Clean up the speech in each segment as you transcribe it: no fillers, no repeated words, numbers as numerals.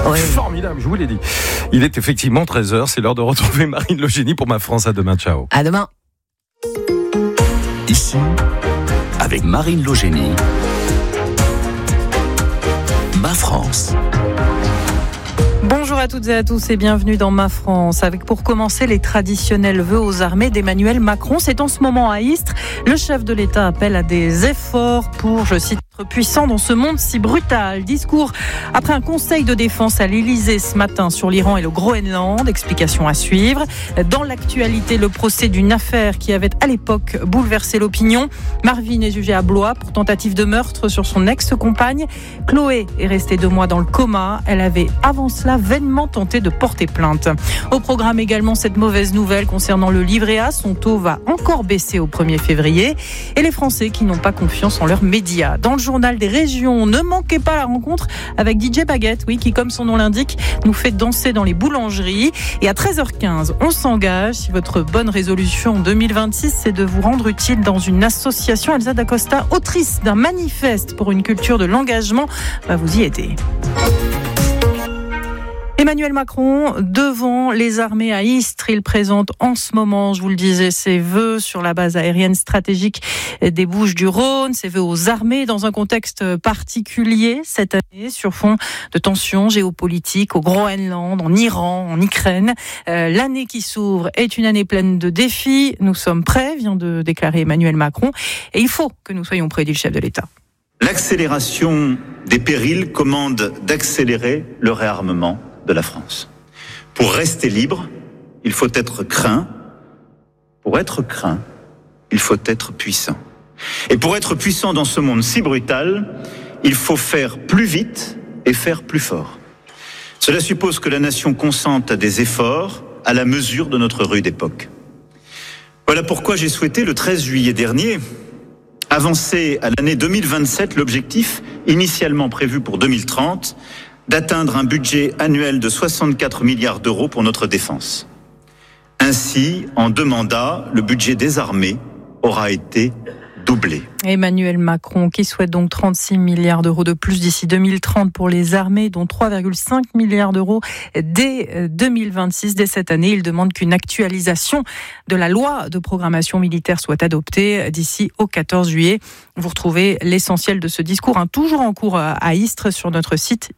Oui. Formidable, je vous l'ai dit. Il est effectivement 13h, c'est l'heure de retrouver Marine Logénie pour Ma France. À demain, ciao. À demain. Ici, avec Marine Logénie, Ma France. Bonjour à toutes et à tous et bienvenue dans Ma France. Avec pour commencer les traditionnels vœux aux armées d'Emmanuel Macron. C'est en ce moment à Istres. Le chef de l'État appelle à des efforts pour, je cite, être puissant dans ce monde si brutal. Discours après un conseil de défense à l'Élysée ce matin sur l'Iran et le Groenland. Explication à suivre. Dans l'actualité, le procès d'une affaire qui avait à l'époque bouleversé l'opinion. Marvin est jugé à Blois pour tentative de meurtre sur son ex-compagne. Chloé est restée 2 mois dans le coma. Elle avait avant cela vainement tenté de porter plainte. Au programme également cette mauvaise nouvelle concernant le livret A. Son taux va encore baisser au 1er février. Et les Français qui n'ont pas confiance en leurs médias. Dans le journal des régions, ne manquez pas la rencontre avec DJ Baguette, qui comme son nom l'indique, nous fait danser dans les boulangeries. Et à 13h15, on s'engage. Si votre bonne résolution en 2026, c'est de vous rendre utile dans une association, Elsa D'Acosta, autrice d'un manifeste pour une culture de l'engagement, va vous y aider. Emmanuel Macron, devant les armées à Istres, il présente en ce moment, je vous le disais, ses vœux sur la base aérienne stratégique des Bouches-du-Rhône, ses vœux aux armées dans un contexte particulier cette année, sur fond de tensions géopolitiques au Groenland, en Iran, en Ukraine. L'année qui s'ouvre est une année pleine de défis. Nous sommes prêts, vient de déclarer Emmanuel Macron, et il faut que nous soyons prêts, dit le chef de l'État. L'accélération des périls commande d'accélérer le réarmement de la France. Pour rester libre, il faut être craint. Pour être craint, il faut être puissant. Et pour être puissant dans ce monde si brutal, il faut faire plus vite et faire plus fort. Cela suppose que la nation consente à des efforts à la mesure de notre rude époque. Voilà pourquoi j'ai souhaité, le 13 juillet dernier, avancer à l'année 2027 l'objectif initialement prévu pour 2030 d'atteindre un budget annuel de 64 milliards d'euros pour notre défense. Ainsi, en 2 mandats, le budget des armées aura été doublé. Emmanuel Macron qui souhaite donc 36 milliards d'euros de plus d'ici 2030 pour les armées, dont 3,5 milliards d'euros dès 2026. Dès cette année, il demande qu'une actualisation de la loi de programmation militaire soit adoptée d'ici au 14 juillet. Vous retrouvez l'essentiel de ce discours, toujours en cours à Istres, sur notre site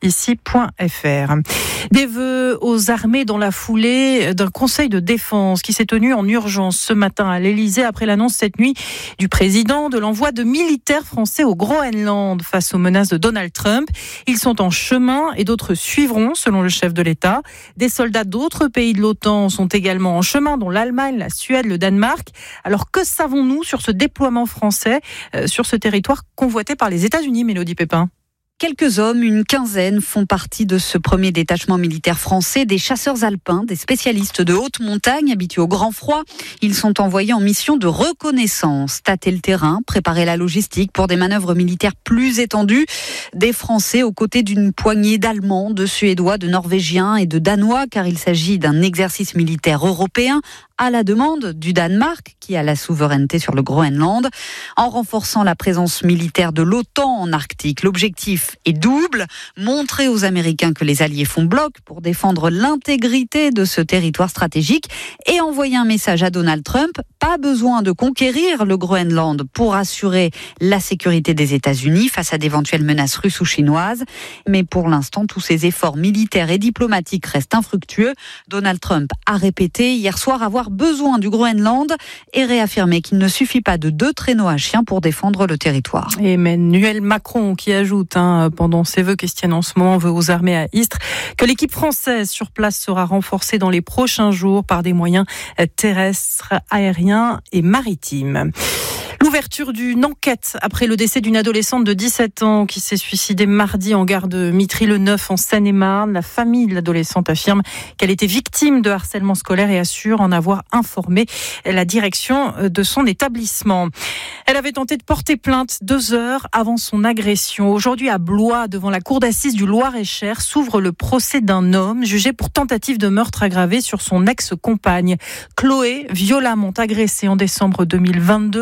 ici.fr. Des vœux aux armées dans la foulée d'un conseil de défense qui s'est tenu en urgence ce matin à l'Élysée après l'annonce cette nuit du président de l'envoi de militaires français au Groenland face aux menaces de Donald Trump. Ils sont en chemin et d'autres suivront, selon le chef de l'État. Des soldats d'autres pays de l'OTAN sont également en chemin, dont l'Allemagne, la Suède, le Danemark. Alors que savons-nous sur ce déploiement français sur ce territoire convoité par les États-Unis, Mélodie Pépin? Quelques hommes, une quinzaine, font partie de ce premier détachement militaire français, des chasseurs alpins, des spécialistes de haute montagne habitués au grand froid. Ils sont envoyés en mission de reconnaissance, tâter le terrain, préparer la logistique pour des manœuvres militaires plus étendues. Des Français aux côtés d'une poignée d'Allemands, de Suédois, de Norvégiens et de Danois, car il s'agit d'un exercice militaire européen à la demande du Danemark, qui a la souveraineté sur le Groenland, en renforçant la présence militaire de l'OTAN en Arctique. L'objectif est double, montrer aux Américains que les Alliés font bloc pour défendre l'intégrité de ce territoire stratégique et envoyer un message à Donald Trump. Pas besoin de conquérir le Groenland pour assurer la sécurité des États-Unis face à d'éventuelles menaces russes ou chinoises. Mais pour l'instant, tous ces efforts militaires et diplomatiques restent infructueux. Donald Trump a répété hier soir avoir besoin du Groenland et réaffirmé qu'il ne suffit pas de 2 traîneaux à chiens pour défendre le territoire. Emmanuel Macron qui ajoute, pendant ses vœux qui se tiennent en ce moment, vœux aux armées à Istres, que l'équipe française sur place sera renforcée dans les prochains jours par des moyens terrestres, aériens et maritimes. L'ouverture d'une enquête après le décès d'une adolescente de 17 ans qui s'est suicidée mardi en gare de Mitry-le-Neuf en Seine-et-Marne. La famille de l'adolescente affirme qu'elle était victime de harcèlement scolaire et assure en avoir informé la direction de son établissement. Elle avait tenté de porter plainte 2 heures avant son agression. Aujourd'hui à Blois, devant la cour d'assises du Loir-et-Cher, s'ouvre le procès d'un homme jugé pour tentative de meurtre aggravé sur son ex-compagne. Chloé, violemment agressée en décembre 2022 à l'âge de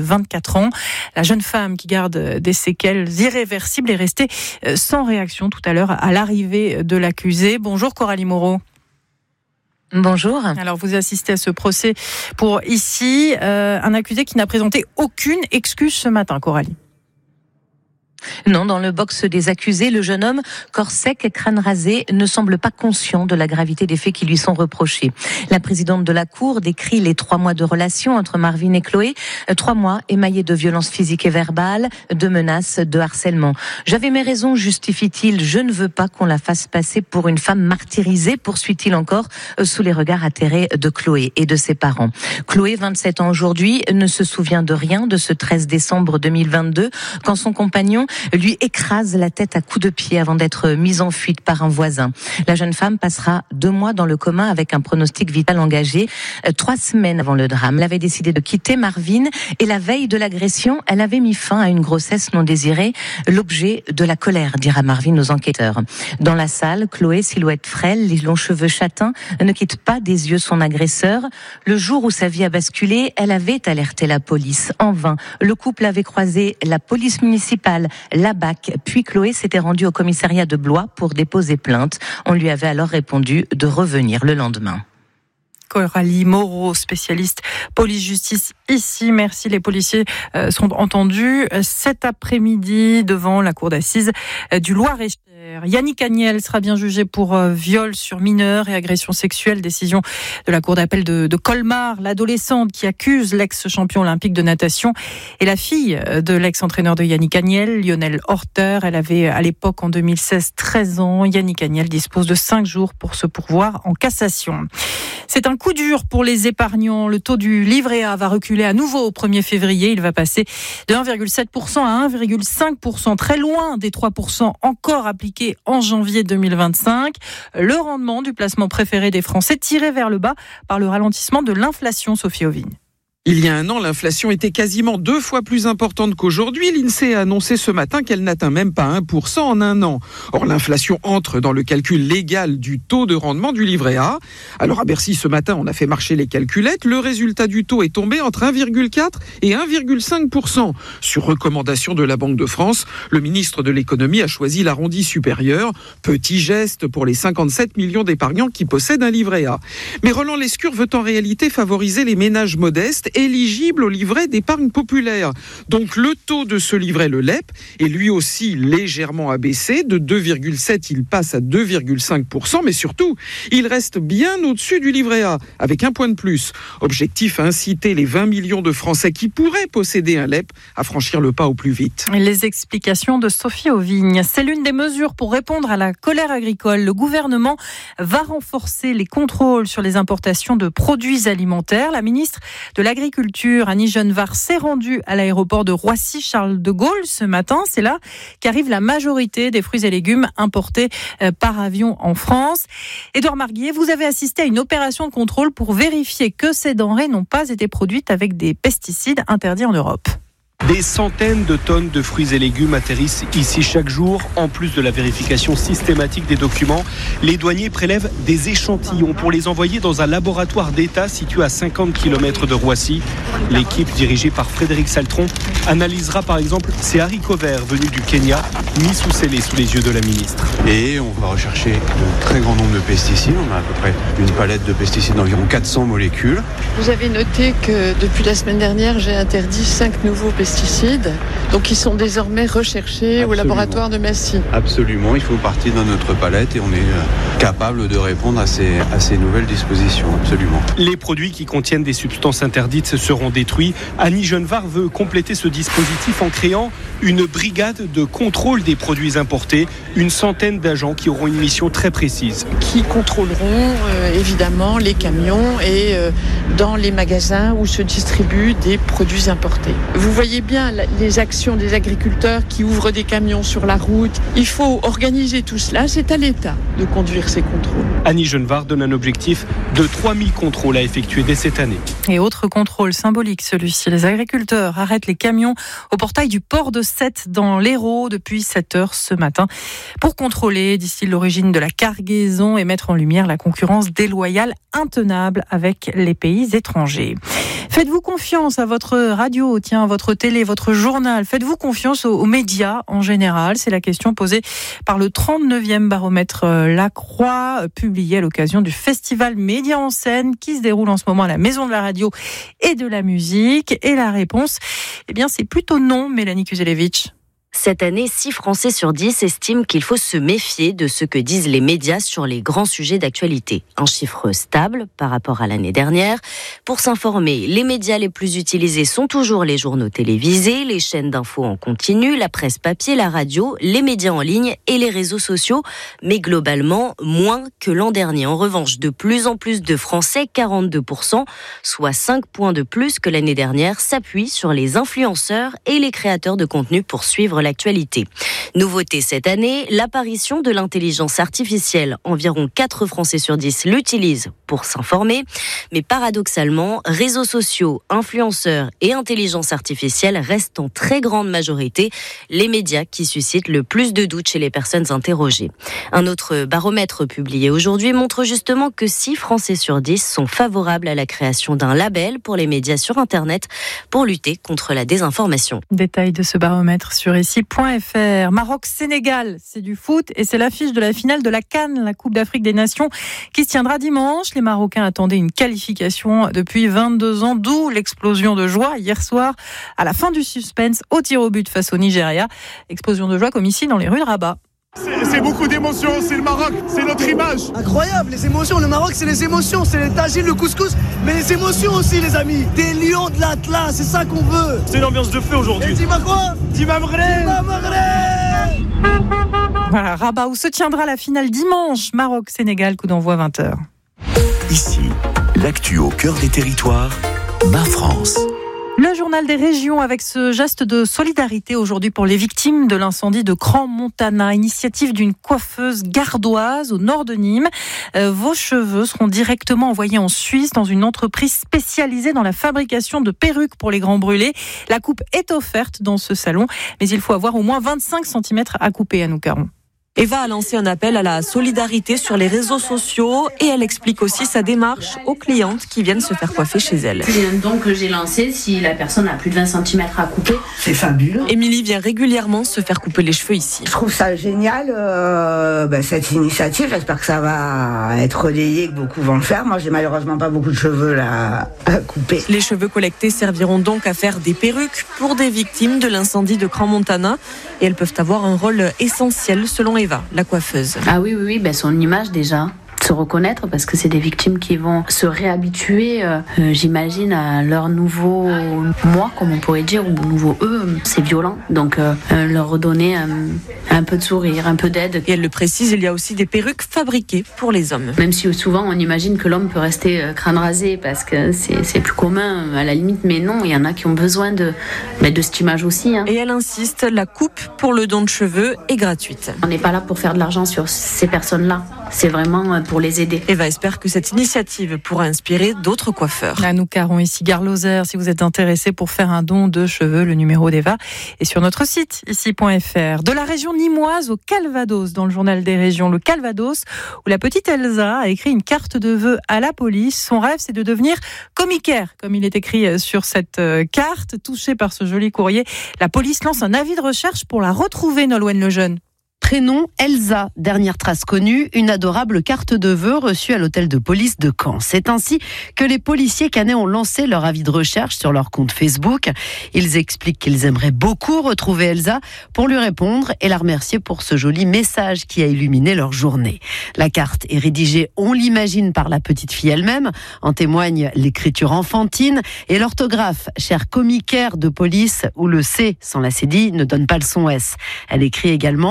24 ans. La jeune femme qui garde des séquelles irréversibles est restée sans réaction tout à l'heure à l'arrivée de l'accusé. Bonjour Coralie Moreau. Bonjour. Alors vous assistez à ce procès pour ici un accusé qui n'a présenté aucune excuse ce matin, Coralie. Non, dans le box des accusés, le jeune homme, corps sec, crâne rasé, ne semble pas conscient de la gravité des faits qui lui sont reprochés. La présidente de la Cour décrit les 3 mois de relation entre Marvin et Chloé, 3 mois émaillés de violences physiques et verbales, de menaces, de harcèlement. J'avais mes raisons, justifie-t-il, je ne veux pas qu'on la fasse passer pour une femme martyrisée, poursuit-il encore, sous les regards atterrés de Chloé et de ses parents. Chloé, 27 ans aujourd'hui, ne se souvient de rien de ce 13 décembre 2022, quand son compagnon lui écrase la tête à coups de pied avant d'être mise en fuite par un voisin. La jeune femme passera 2 mois dans le coma avec un pronostic vital engagé. 3 semaines avant le drame, elle avait décidé de quitter Marvin et la veille de l'agression, elle avait mis fin à une grossesse non désirée, l'objet de la colère, dira Marvin aux enquêteurs. Dans la salle, Chloé, silhouette frêle, les longs cheveux châtains, ne quitte pas des yeux son agresseur. Le jour où sa vie a basculé, elle avait alerté la police. En vain, le couple avait croisé la police municipale, la BAC, puis Chloé s'était rendue au commissariat de Blois pour déposer plainte. On lui avait alors répondu de revenir le lendemain. Coralie Moreau, spécialiste police-justice ici. Merci. Les policiers sont entendus cet après-midi devant la cour d'assises du Loir-et-Cher. Yannick Agnel sera bien jugé pour viol sur mineur et agression sexuelle. Décision de la cour d'appel de Colmar. L'adolescente qui accuse l'ex-champion olympique de natation et la fille de l'ex-entraîneur de Yannick Agnel, Lionel Horter. Elle avait à l'époque, en 2016, 13 ans. Yannick Agnel dispose de 5 jours pour se pourvoir en cassation. C'est un coup dur pour les épargnants. Le taux du livret A va reculer à nouveau au 1er février. Il va passer de 1,7% à 1,5%, très loin des 3% encore appliqués en janvier 2025. Le rendement du placement préféré des Français tiré vers le bas par le ralentissement de l'inflation, Sophie Auvigne. Il y a un an, l'inflation était quasiment 2 fois plus importante qu'aujourd'hui. L'INSEE a annoncé ce matin qu'elle n'atteint même pas 1% en un an. Or, l'inflation entre dans le calcul légal du taux de rendement du livret A. Alors, à Bercy, ce matin, on a fait marcher les calculettes. Le résultat du taux est tombé entre 1,4 et 1,5%. Sur recommandation de la Banque de France, le ministre de l'économie a choisi l'arrondi supérieur. Petit geste pour les 57 millions d'épargnants qui possèdent un livret A. Mais Roland Lescure veut en réalité favoriser les ménages modestes éligible au livret d'épargne populaire. Donc le taux de ce livret, le LEP, est lui aussi légèrement abaissé. De 2,7, il passe à 2,5%, mais surtout, il reste bien au-dessus du livret A, avec 1 point de plus. Objectif à inciter les 20 millions de Français qui pourraient posséder un LEP à franchir le pas au plus vite. Les explications de Sophie Auvigne. C'est l'une des mesures pour répondre à la colère agricole. Le gouvernement va renforcer les contrôles sur les importations de produits alimentaires. La ministre de l'Agriculture, Annie Genevard, s'est rendue à l'aéroport de Roissy-Charles de Gaulle ce matin. C'est là qu'arrive la majorité des fruits et légumes importés par avion en France. Édouard Marguillet, vous avez assisté à une opération de contrôle pour vérifier que ces denrées n'ont pas été produites avec des pesticides interdits en Europe. Des centaines de tonnes de fruits et légumes atterrissent ici chaque jour. En plus de la vérification systématique des documents, les douaniers prélèvent des échantillons pour les envoyer dans un laboratoire d'État situé à 50 km de Roissy. L'équipe dirigée par Frédéric Saltron analysera par exemple ces haricots verts venus du Kenya, mis sous scellés sous les yeux de la ministre. Et on va rechercher un très grand nombre de pesticides. On a à peu près une palette de pesticides d'environ 400 molécules. Vous avez noté que depuis la semaine dernière, j'ai interdit 5 nouveaux pesticides, donc ils sont désormais recherchés Absolument. Au laboratoire de Massy. Absolument, il faut partir dans notre palette et on est capable de répondre à ces nouvelles dispositions, absolument. Les produits qui contiennent des substances interdites seront détruits. Annie Genevard veut compléter ce dispositif en créant une brigade de contrôle des produits importés, une centaine d'agents qui auront une mission très précise. Qui contrôleront évidemment les camions et dans les magasins où se distribuent des produits importés. Vous voyez voyez bien les actions des agriculteurs qui ouvrent des camions sur la route. Il faut organiser tout cela. C'est à l'État de conduire ces contrôles. Annie Genevard donne un objectif de 3000 contrôles à effectuer dès cette année. Et autre contrôle symbolique, celui-ci. Les agriculteurs arrêtent les camions au portail du port de Sète dans l'Hérault depuis 7h ce matin pour contrôler, disent-ils, l'origine de la cargaison et mettre en lumière la concurrence déloyale intenable avec les pays étrangers. Faites-vous confiance à votre radio, votre télé, votre journal? Faites-vous confiance aux médias en général? C'est la question posée par le 39e baromètre La Croix, publié à l'occasion du festival Média en scène qui se déroule en ce moment à la Maison de la Radio et de la Musique. Et la réponse, c'est plutôt non, Mélanie Kuzelevich. Cette année, 6 Français sur 10 estiment qu'il faut se méfier de ce que disent les médias sur les grands sujets d'actualité. Un chiffre stable par rapport à l'année dernière. Pour s'informer, les médias les plus utilisés sont toujours les journaux télévisés, les chaînes d'infos en continu, la presse papier, la radio, les médias en ligne et les réseaux sociaux. Mais globalement, moins que l'an dernier. En revanche, de plus en plus de Français, 42%, soit 5 points de plus que l'année dernière, s'appuient sur les influenceurs et les créateurs de contenu pour suivre l'actualité. Nouveauté cette année, l'apparition de l'intelligence artificielle. Environ 4 Français sur 10 l'utilisent pour s'informer. Mais paradoxalement, réseaux sociaux, influenceurs et intelligence artificielle restent en très grande majorité les médias qui suscitent le plus de doutes chez les personnes interrogées. Un autre baromètre publié aujourd'hui montre justement que 6 Français sur 10 sont favorables à la création d'un label pour les médias sur Internet pour lutter contre la désinformation. Détail de ce baromètre sur ici.fr. Maroc-Sénégal, c'est du foot et c'est l'affiche de la finale de la CAN, la Coupe d'Afrique des Nations, qui se tiendra dimanche. Les Marocains attendaient une qualification depuis 22 ans, d'où l'explosion de joie hier soir à la fin du suspense au tir au but face au Nigeria. Explosion de joie comme ici dans les rues de Rabat. C'est beaucoup d'émotions, c'est le Maroc, c'est notre image. Incroyable, les émotions, le Maroc c'est les émotions, c'est les tagines, le couscous, mais les émotions aussi les amis. Des lions de l'Atlas, c'est ça qu'on veut. C'est une ambiance de feu aujourd'hui. Et dis-moi quoi ? Dis-moi vrai. Voilà, Rabat où se tiendra la finale dimanche, Maroc-Sénégal, coup d'envoi 20h. Ici, l'actu au cœur des territoires, Ma France. Le journal des régions avec ce geste de solidarité aujourd'hui pour les victimes de l'incendie de Crans-Montana, initiative d'une coiffeuse gardoise au nord de Nîmes. Vos cheveux seront directement envoyés en Suisse dans une entreprise spécialisée dans la fabrication de perruques pour les grands brûlés. La coupe est offerte dans ce salon, mais il faut avoir au moins 25 cm à couper, à nous Caron. Eva a lancé un appel à la solidarité sur les réseaux sociaux et elle explique aussi sa démarche aux clientes qui viennent se faire coiffer chez elle. C'est un don que j'ai lancé si la personne a plus de 20 cm à couper. C'est fabuleux. Émilie vient régulièrement se faire couper les cheveux ici. Je trouve ça génial, cette initiative. J'espère que ça va être relayé, que beaucoup vont le faire. Moi, j'ai malheureusement pas beaucoup de cheveux là à couper. Les cheveux collectés serviront donc à faire des perruques pour des victimes de l'incendie de Crans-Montana et elles peuvent avoir un rôle essentiel selon Eva, la coiffeuse. Ah oui, son image déjà. Se reconnaître parce que c'est des victimes qui vont se réhabituer, j'imagine, à leur nouveau moi, comme on pourrait dire, ou nouveau eux. C'est violent, donc leur redonner un peu de sourire, un peu d'aide. Et elle le précise, il y a aussi des perruques fabriquées pour les hommes. Même si souvent on imagine que l'homme peut rester crâne rasé parce que c'est plus commun à la limite, mais non, il y en a qui ont besoin de cette image aussi. Et elle insiste, la coupe pour le don de cheveux est gratuite. On n'est pas là pour faire de l'argent sur ces personnes-là, c'est vraiment pour les aider. Eva espère que cette initiative pourra inspirer d'autres coiffeurs. À nous Caron, ici Gare Lozère, si vous êtes intéressé pour faire un don de cheveux, le numéro d'Eva est sur notre site ici.fr. De la région nîmoise au Calvados, dans le journal des régions, le Calvados, où la petite Elsa a écrit une carte de vœux à la police. Son rêve, c'est de devenir comicaire, comme il est écrit sur cette carte. Touchée par ce joli courrier, la police lance un avis de recherche pour la retrouver, Nolwenn Lejeune. Prénom Elsa, dernière trace connue, une adorable carte de vœux reçue à l'hôtel de police de Caen. C'est ainsi que les policiers caennais ont lancé leur avis de recherche sur leur compte Facebook. Ils expliquent qu'ils aimeraient beaucoup retrouver Elsa pour lui répondre et la remercier pour ce joli message qui a illuminé leur journée. La carte est rédigée, on l'imagine, par la petite fille elle-même. En témoigne l'écriture enfantine et l'orthographe, cher comicaire de police, où le C sans la cédille ne donne pas le son S. Elle écrit également « Quand je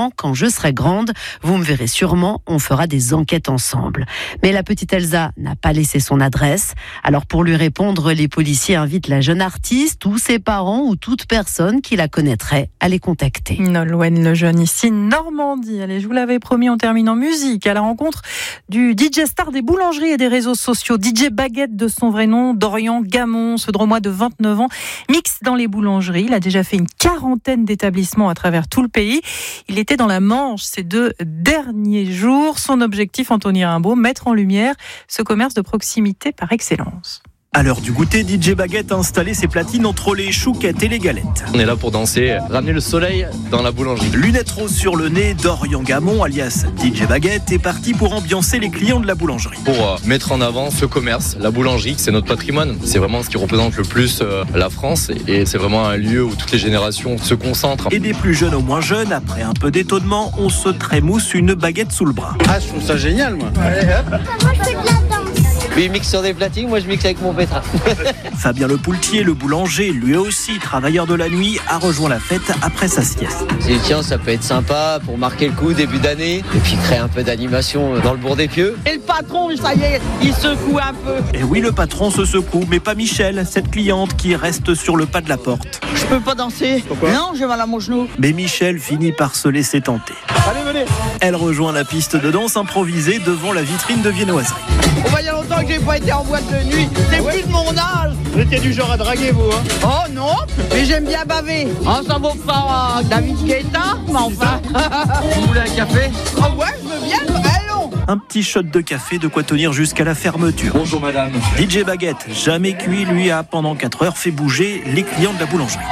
je serai grande, vous me verrez sûrement, on fera des enquêtes ensemble. Mais la petite Elsa n'a pas laissé son adresse. Alors pour lui répondre, les policiers invitent la jeune artiste ou ses parents ou toute personne qui la connaîtrait à les contacter. Nolwenn Lejeune, ici Normandie. Allez, je vous l'avais promis, on termine en musique à la rencontre du DJ star des boulangeries et des réseaux sociaux. DJ Baguette de son vrai nom, Dorian Gamon, ce Drômois de 29 ans, mixe dans les boulangeries. Il a déjà fait une 40aine d'établissements à travers tout le pays. Il était dans la Manche ces 2 derniers jours. Son objectif, Anthony Rimbaud, mettre en lumière ce commerce de proximité par excellence. À l'heure du goûter, DJ Baguette a installé ses platines entre les chouquettes et les galettes. On est là pour danser, ramener le soleil dans la boulangerie. Lunettes roses sur le nez, Dorian Gamon, alias DJ Baguette, est parti pour ambiancer les clients de la boulangerie. Pour mettre en avant ce commerce, la boulangerie, c'est notre patrimoine. C'est vraiment ce qui représente le plus la France et c'est vraiment un lieu où toutes les générations se concentrent. Et des plus jeunes aux moins jeunes, après un peu d'étonnement, on se trémousse une baguette sous le bras. Ah, je trouve ça génial, moi. Allez, hop. Moi, je fais de la danse. Lui, il mixe sur des platines, moi, je mixe avec mon pétrin. Fabien Le Poultier, le boulanger, lui aussi travailleur de la nuit, a rejoint la fête après sa sieste. Et tiens, ça peut être sympa pour marquer le coup début d'année et puis créer un peu d'animation dans le bourg des Pieux. Et le patron, ça y est, il secoue un peu. Et oui, le patron se secoue, mais pas Michel, cette cliente qui reste sur le pas de la porte. Je peux pas danser. Pourquoi ? Non, j'ai mal à mon genou. Mais Michel finit par se laisser tenter. Allez, venez. Elle rejoint la piste de danse improvisée devant la vitrine de viennoiserie. On va y a longtemps que j'ai pas été en boîte de nuit. C'est plus de mon âge. Vous étiez du genre à draguer, vous, hein ? Oh non, mais j'aime bien baver. Oh, ça vaut pas David Guetta, mais enfin. Vous voulez un café ? Oh ouais, je veux bien, allons. Un petit shot de café, de quoi tenir jusqu'à la fermeture. Bonjour madame. DJ Baguette, jamais cuit, lui a pendant 4 heures fait bouger les clients de la boulangerie.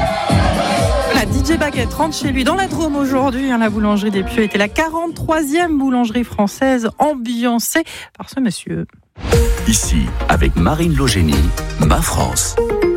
La DJ Baguette rentre chez lui dans la Drôme aujourd'hui. La boulangerie des Pieux était la 43e boulangerie française ambiancée par ce monsieur. Ici, avec Marine Logénie, Ma France.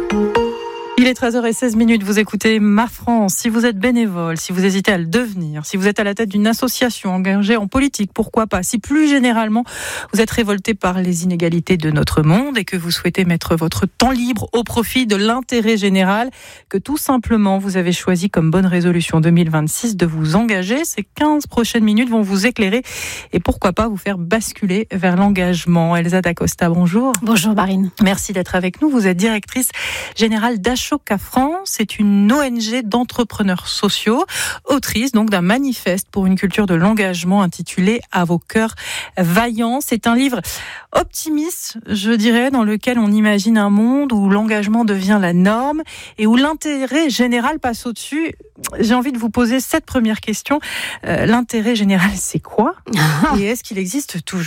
Il est 13h16, vous écoutez Ma France. Si vous êtes bénévole, si vous hésitez à le devenir, si vous êtes à la tête d'une association engagée en politique, pourquoi pas, si plus généralement vous êtes révolté par les inégalités de notre monde et que vous souhaitez mettre votre temps libre au profit de l'intérêt général, que tout simplement vous avez choisi comme bonne résolution 2026 de vous engager, ces 15 prochaines minutes vont vous éclairer et pourquoi pas vous faire basculer vers l'engagement. Elsa Dacosta, bonjour. Bonjour Marine. Merci d'être avec nous. Vous êtes directrice générale d'Ashoka France, c'est une ONG d'entrepreneurs sociaux, autrice donc d'un manifeste pour une culture de l'engagement intitulé À vos cœurs vaillants. C'est un livre optimiste, je dirais, dans lequel on imagine un monde où l'engagement devient la norme et où l'intérêt général passe au-dessus. J'ai envie de vous poser cette première question. L'intérêt général, c'est quoi ? Et est-ce qu'il existe toujours ?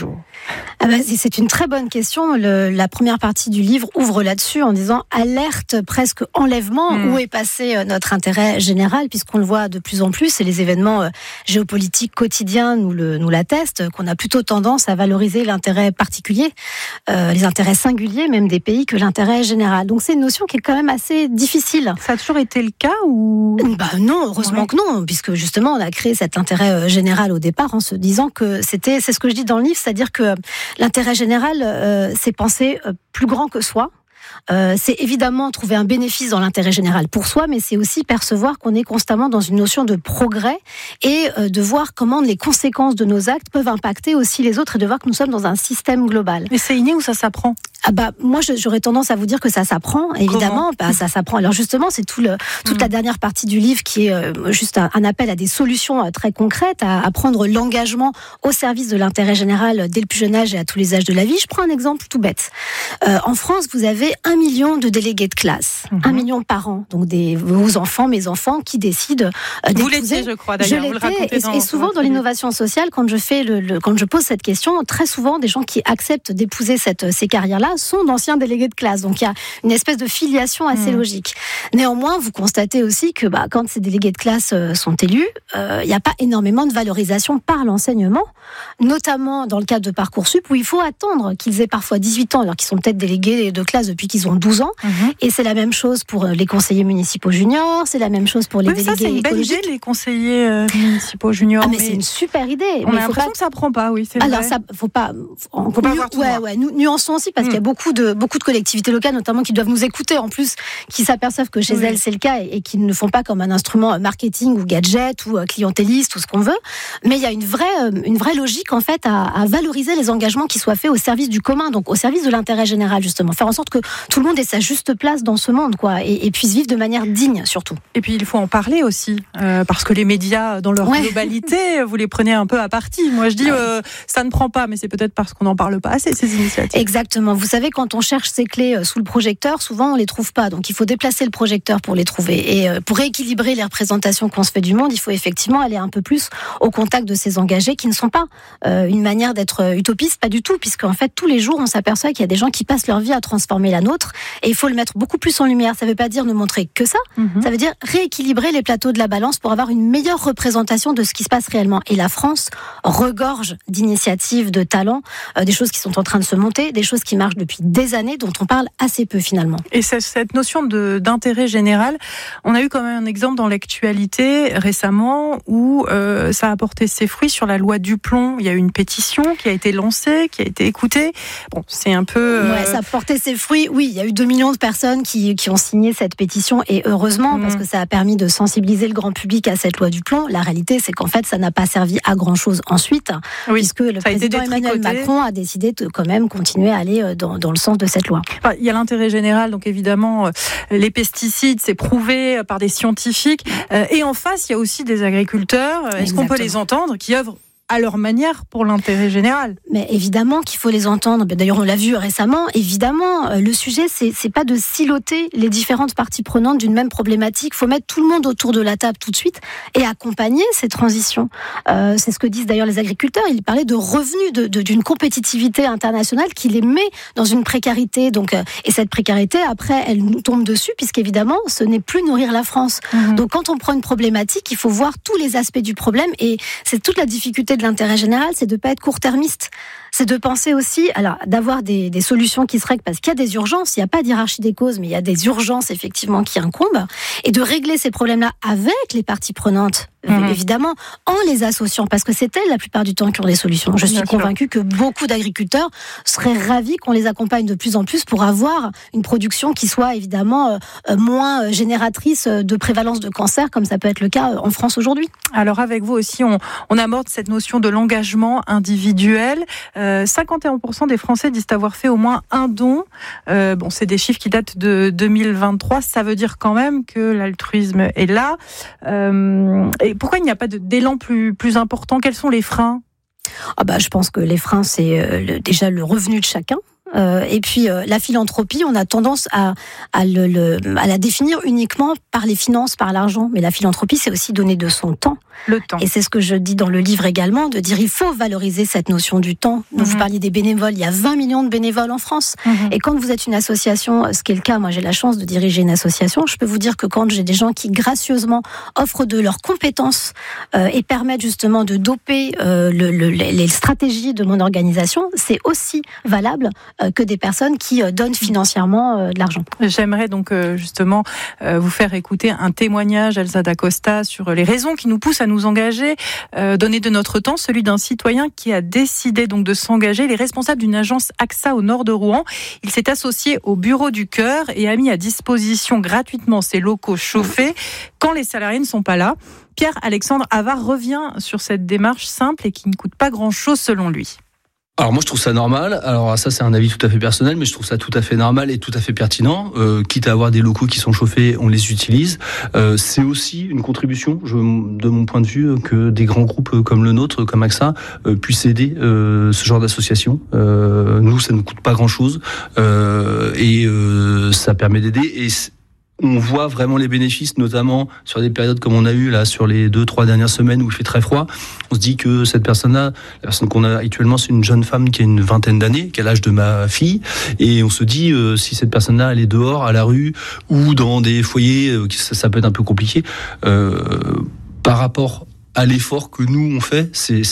C'est une très bonne question. La première partie du livre ouvre là-dessus en disant alerte presque enlèvement, où est passé notre intérêt général, puisqu'on le voit de plus en plus, et les événements géopolitiques quotidiens nous l'attestent, qu'on a plutôt tendance à valoriser l'intérêt particulier, les intérêts singuliers même des pays, que l'intérêt général. Donc c'est une notion qui est quand même assez difficile. Ça a toujours été le cas ou... Non, heureusement que non, puisque justement on a créé cet intérêt général au départ en se disant que c'est ce que je dis dans le livre, c'est-à-dire que l'intérêt général, c'est penser plus grand que soi. C'est évidemment trouver un bénéfice dans l'intérêt général pour soi, mais c'est aussi percevoir qu'on est constamment dans une notion de progrès et de voir comment les conséquences de nos actes peuvent impacter aussi les autres et de voir que nous sommes dans un système global. Mais c'est inné ou ça s'apprend ? Moi, j'aurais tendance à vous dire que ça s'apprend, évidemment. Ça s'apprend. Alors justement, c'est toute la dernière partie du livre qui est juste un appel à des solutions très concrètes, à prendre l'engagement au service de l'intérêt général dès le plus jeune âge et à tous les âges de la vie. Je prends un exemple tout bête. En France, vous avez 1 million de délégués de classe, 1 million par an. Donc vos enfants, mes enfants, qui décident d'épouser. Vous l'étiez, je crois, d'ailleurs. Vous le racontez et souvent dans l'innovation sociale, quand je pose cette question, très souvent des gens qui acceptent d'épouser ces carrières-là sont d'anciens délégués de classe. Donc il y a une espèce de filiation assez logique. Néanmoins, vous constatez aussi que quand ces délégués de classe sont élus, il n'y a pas énormément de valorisation par l'enseignement, notamment dans le cadre de Parcoursup, où il faut attendre qu'ils aient parfois 18 ans, alors qu'ils sont peut-être délégués de classe depuis qu'ils ont 12 ans. Et c'est la même chose pour les conseillers municipaux juniors, c'est la même chose pour les délégués c'est une belle idée, les conseillers municipaux juniors. Mais c'est une super idée. On a l'impression que ça prend pas, oui, c'est alors, vrai. faut pas nuançons aussi, parce qu'il y a beaucoup de collectivités locales, notamment qui doivent nous écouter en plus, qui s'aperçoivent que chez elles c'est le cas et qui ne font pas comme un instrument marketing ou gadget ou clientéliste ou ce qu'on veut. Mais il y a une vraie logique en fait à valoriser les engagements qui soient faits au service du commun, donc au service de l'intérêt général justement. Faire en sorte que tout le monde ait sa juste place dans ce monde, quoi, et puisse vivre de manière digne surtout. Et puis il faut en parler aussi, parce que les médias dans leur globalité, vous les prenez un peu à partie. Moi je dis ça ne prend pas, mais c'est peut-être parce qu'on n'en parle pas assez, ces initiatives. Exactement. Vous savez, quand on cherche ces clés sous le projecteur, souvent on les trouve pas. Donc il faut déplacer le projecteur pour les trouver. Et pour rééquilibrer les représentations qu'on se fait du monde, il faut effectivement aller un peu plus au contact de ces engagés qui ne sont pas une manière d'être utopiste, pas du tout, puisqu'en fait tous les jours on s'aperçoit qu'il y a des gens qui passent leur vie à transformer la nôtre, et il faut le mettre beaucoup plus en lumière. Ça veut pas dire ne montrer que ça, ça veut dire rééquilibrer les plateaux de la balance pour avoir une meilleure représentation de ce qui se passe réellement. Et la France regorge d'initiatives, de talents, des choses qui sont en train de se monter, des choses qui marchent depuis des années, dont on parle assez peu finalement. Et cette notion d'intérêt général, on a eu quand même un exemple dans l'actualité récemment où ça a porté ses fruits sur la loi Duplon. Il y a eu une pétition qui a été lancée, qui a été écoutée. Bon, c'est un peu... ça a porté ses fruits. Oui, il y a eu 2 millions de personnes qui ont signé cette pétition, et heureusement, parce que ça a permis de sensibiliser le grand public à cette loi Duplon. La réalité, c'est qu'en fait, ça n'a pas servi à grand-chose ensuite, puisque le président Emmanuel Macron a décidé de quand même continuer à aller dans le sens de cette loi. Il y a l'intérêt général, donc évidemment, les pesticides, c'est prouvé par des scientifiques. Et en face, il y a aussi des agriculteurs. Est-ce qu'on peut les entendre, qui œuvrent à leur manière pour l'intérêt général? Mais évidemment qu'il faut les entendre. D'ailleurs, on l'a vu récemment. Évidemment, le sujet, c'est pas de siloter les différentes parties prenantes d'une même problématique. Il faut mettre tout le monde autour de la table tout de suite et accompagner ces transitions. C'est ce que disent d'ailleurs les agriculteurs. Ils parlaient de revenus, d'une compétitivité internationale qui les met dans une précarité. Donc, et cette précarité, après, elle nous tombe dessus, puisqu'évidemment, ce n'est plus nourrir la France. Donc, quand on prend une problématique, il faut voir tous les aspects du problème, et c'est toute la difficulté de l'intérêt général, c'est de ne pas être court-termiste. C'est de penser aussi, alors d'avoir des solutions qui se règlent, parce qu'il y a des urgences, il n'y a pas d'hierarchie des causes, mais il y a des urgences effectivement qui incombent, et de régler ces problèmes-là avec les parties prenantes, évidemment, en les associant, parce que c'est elles la plupart du temps qui ont des solutions. Je suis convaincue que beaucoup d'agriculteurs seraient ravis qu'on les accompagne de plus en plus pour avoir une production qui soit évidemment moins génératrice de prévalence de cancer, comme ça peut être le cas en France aujourd'hui. Alors avec vous aussi, on aborde cette notion de l'engagement individuel. 51% des Français disent avoir fait au moins un don. C'est des chiffres qui datent de 2023. Ça veut dire quand même que l'altruisme est là. Et pourquoi il n'y a pas d'élan plus important? Quels sont les freins? Je pense que les freins, c'est déjà le revenu de chacun. Et puis la philanthropie, on a tendance à la définir uniquement par les finances, par l'argent. Mais la philanthropie, c'est aussi donner de son temps. Le temps. Et c'est ce que je dis dans le livre également, de dire il faut valoriser cette notion du temps. Donc, vous parliez des bénévoles, il y a 20 millions de bénévoles en France. Et quand vous êtes une association, ce qui est le cas, moi j'ai la chance de diriger une association, je peux vous dire que quand j'ai des gens qui gracieusement offrent de leurs compétences et permettent justement de doper les stratégies de mon organisation, c'est aussi valable que des personnes qui donnent financièrement de l'argent. J'aimerais donc justement vous faire écouter un témoignage, Elsa d'Acosta, sur les raisons qui nous poussent à nous engager, donner de notre temps, celui d'un citoyen qui a décidé donc de s'engager. Il est responsable d'une agence AXA au nord de Rouen. Il s'est associé au Bureau du Cœur et a mis à disposition gratuitement ses locaux chauffés quand les salariés ne sont pas là. Pierre-Alexandre Havard revient sur cette démarche simple et qui ne coûte pas grand-chose selon lui. Alors moi je trouve ça normal, alors ça c'est un avis tout à fait personnel, mais je trouve ça tout à fait normal et tout à fait pertinent, quitte à avoir des locaux qui sont chauffés, on les utilise. C'est aussi une contribution, de mon point de vue, que des grands groupes comme le nôtre, comme AXA, puissent aider ce genre d'association. Nous ça ne coûte pas grand chose et ça permet d'aider, et on voit vraiment les bénéfices, notamment sur des périodes comme on a eu là sur les 2-3 dernières semaines où il fait très froid. On se dit que cette personne-là, la personne qu'on a actuellement, c'est une jeune femme qui a une vingtaine d'années, qui a l'âge de ma fille, et on se dit si cette personne-là elle est dehors à la rue ou dans des foyers, ça peut être un peu compliqué par rapport à l'effort que nous on fait,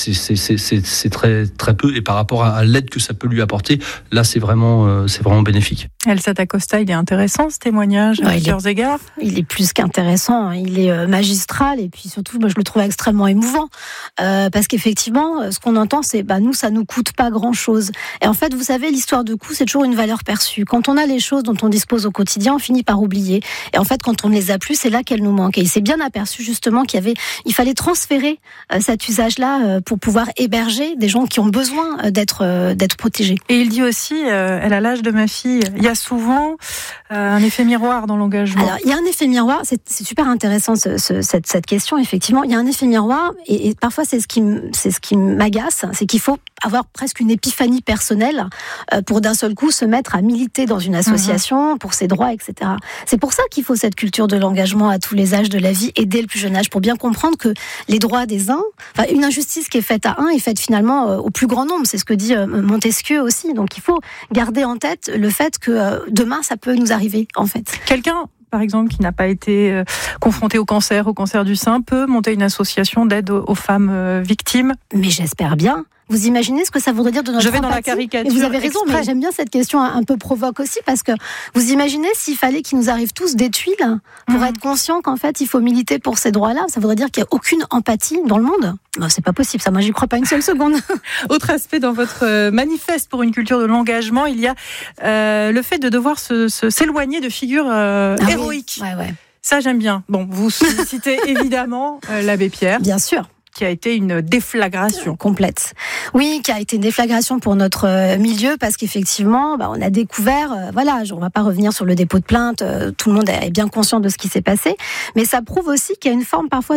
c'est très très peu, et par rapport à l'aide que ça peut lui apporter, là c'est vraiment bénéfique. Elsa D'Acosta, il est intéressant ce témoignage à plusieurs égards. Il est plus qu'intéressant, il est magistral, et puis surtout moi je le trouve extrêmement émouvant, parce qu'effectivement ce qu'on entend c'est nous ça nous coûte pas grand chose, et en fait vous savez l'histoire de coût c'est toujours une valeur perçue. Quand on a les choses dont on dispose au quotidien, on finit par oublier, et en fait quand on ne les a plus, c'est là qu'elles nous manquent, et il s'est bien aperçu justement il fallait transférer cet usage-là pour pouvoir héberger des gens qui ont besoin d'être protégés. Et il dit aussi, elle a l'âge de ma fille, il y a souvent un effet miroir dans l'engagement. Alors, il y a un effet miroir, c'est super intéressant cette question, effectivement. Il y a un effet miroir, et parfois c'est ce qui m'agace, c'est qu'il faut avoir presque une épiphanie personnelle pour d'un seul coup se mettre à militer dans une association pour ses droits, etc. C'est pour ça qu'il faut cette culture de l'engagement à tous les âges de la vie et dès le plus jeune âge, pour bien comprendre que les droits des uns, une injustice qui est faite à un est faite finalement au plus grand nombre. C'est ce que dit Montesquieu aussi. Donc il faut garder en tête le fait que demain ça peut nous arriver en fait. Quelqu'un par exemple, qui n'a pas été confronté au cancer du sein, peut monter une association d'aide aux femmes victimes. Mais j'espère bien. Vous imaginez ce que ça voudrait dire de notre empathie ? Je vais dans la caricature. Et vous avez raison, mais j'aime bien cette question un peu provoque aussi, parce que vous imaginez s'il fallait qu'il nous arrive tous des tuiles pour être conscient qu'en fait il faut militer pour ces droits-là, ça voudrait dire qu'il n'y a aucune empathie dans le monde ? Non, c'est pas possible, ça, moi j'y crois pas une seule seconde. Autre aspect dans votre manifeste pour une culture de l'engagement, il y a le fait de devoir s'éloigner de figures héroïques. Oui. Ouais. Ça j'aime bien. Bon, vous citez évidemment l'abbé Pierre. Bien sûr. Qui a été une déflagration complète. Oui, qui a été une déflagration pour notre milieu, parce qu'effectivement, on a découvert, on va pas revenir sur le dépôt de plainte, tout le monde est bien conscient de ce qui s'est passé, mais ça prouve aussi qu'il y a une forme parfois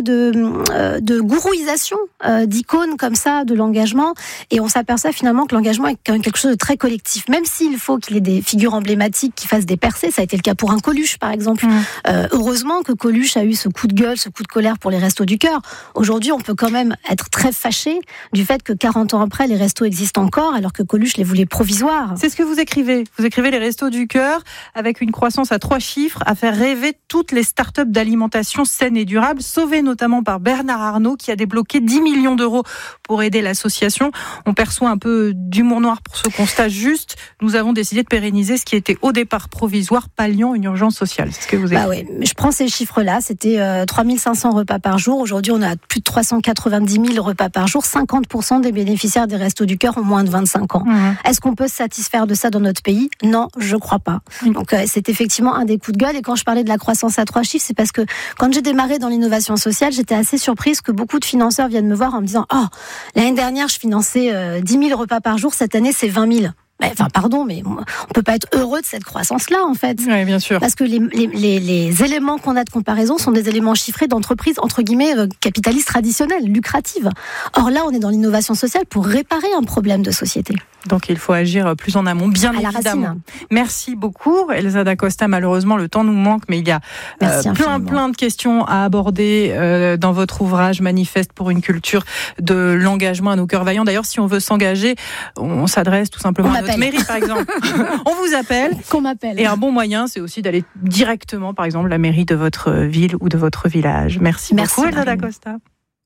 de gourouisation d'icônes comme ça, de l'engagement, et on s'aperçoit finalement que l'engagement est quand même quelque chose de très collectif, même s'il faut qu'il y ait des figures emblématiques qui fassent des percées. Ça a été le cas pour un Coluche, par exemple. Heureusement que Coluche a eu ce coup de gueule, ce coup de colère pour les Restos du Cœur. Aujourd'hui, on peut quand même être très fâché du fait que 40 ans après, les restos existent encore, alors que Coluche les voulait provisoires. C'est ce que vous écrivez. Vous écrivez les Restos du Cœur, avec une croissance à 3 chiffres, à faire rêver toutes les startups d'alimentation saine et durable, sauvées notamment par Bernard Arnault, qui a débloqué 10 millions d'euros pour aider l'association. On perçoit un peu d'humour noir pour ce constat juste. Nous avons décidé de pérenniser ce qui était au départ provisoire, palliant une urgence sociale. C'est ce que vous écrivez. Oui, je prends ces chiffres-là. C'était 3500 repas par jour. Aujourd'hui, on a plus de 390 000 repas par jour. 50% des bénéficiaires des Restos du Cœur ont moins de 25 ans. Est-ce qu'on peut se satisfaire de ça dans notre pays ? Non, je crois pas. Donc c'est effectivement un des coups de gueule. Et quand je parlais de la croissance à 3 chiffres, c'est parce que quand j'ai démarré dans l'innovation sociale, j'étais assez surprise que beaucoup de financeurs viennent me voir en me disant « Oh, l'année dernière, je finançais 10 000 repas par jour. Cette année, c'est 20 000. » Pardon, mais on peut pas être heureux de cette croissance-là, en fait. Oui, bien sûr. Parce que les éléments qu'on a de comparaison sont des éléments chiffrés d'entreprises, entre guillemets, capitalistes traditionnelles, lucratives. Or là, on est dans l'innovation sociale pour réparer un problème de société. Donc il faut agir plus en amont, bien évidemment. Merci beaucoup, Elsa D'Acosta. Malheureusement, le temps nous manque, mais il y a plein de questions à aborder dans votre ouvrage Manifeste pour une culture de l'engagement à nos cœurs vaillants. D'ailleurs, si on veut s'engager, on s'adresse tout simplement à notre mairie, par exemple. On vous appelle. Qu'on m'appelle. Et un bon moyen, c'est aussi d'aller directement, par exemple, à la mairie de votre ville ou de votre village. Merci beaucoup, Elsa D'Acosta.